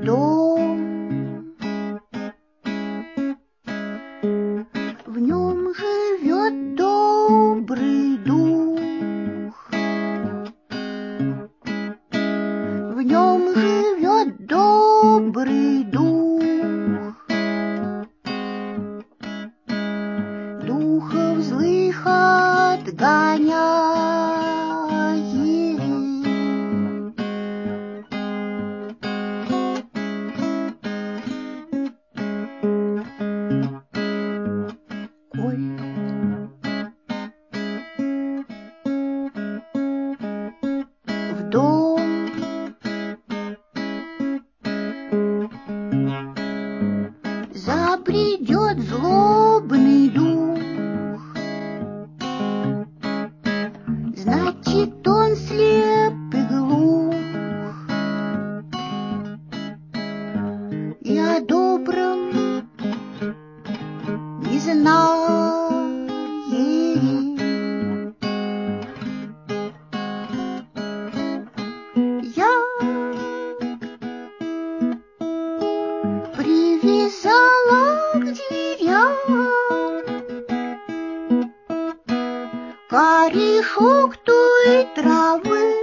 дом, в нем живет добрый дух, в нем живет добрый дух, духов злых отгоняет. В дом забредет злобный дух, значит, он слеп и глух, и о добром не знает. Я привязала к дверям корешок той травы,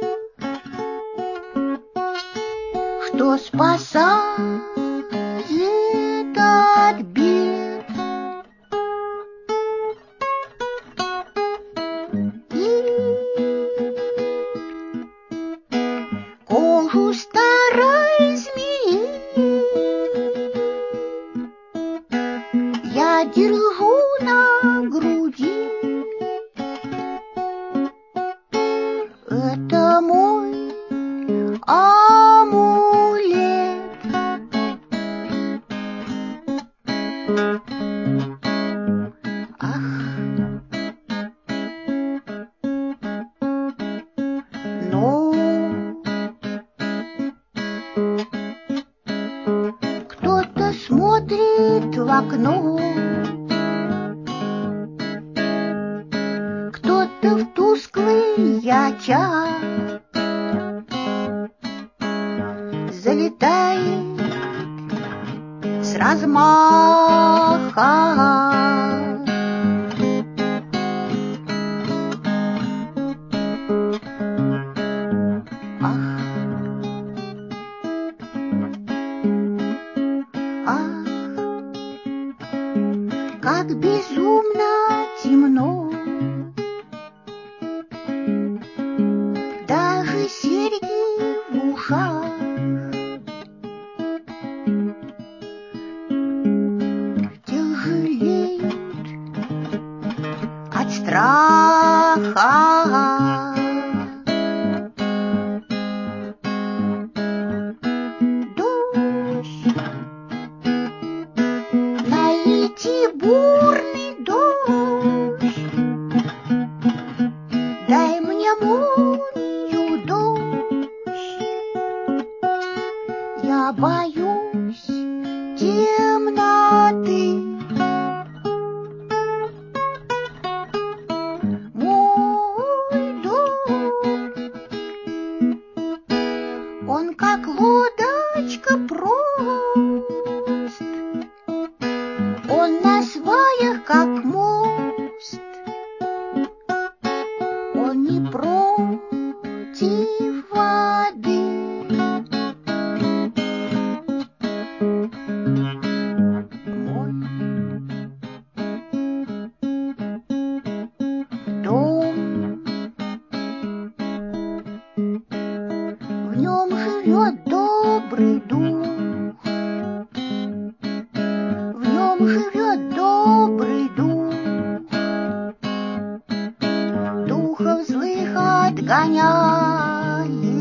что спасает от бед. Кожу старой змеи я держу на груди. Это мой амулет. Ах, но кто-то смотрит в окно, кто-то в тусклый час залетает с размаха. Ах, как безумно темно, даже серьги в ушах тяжелеют от страха. Бурный дождь, дай мне молнию, дождь, я боюсь темноты. Мой дом, он как лодочка прост, он на сваях, как мост, он не против воды. Мой дом, в нем живет добрый дух, в нем живет добрый дух, духов злых отгоняет.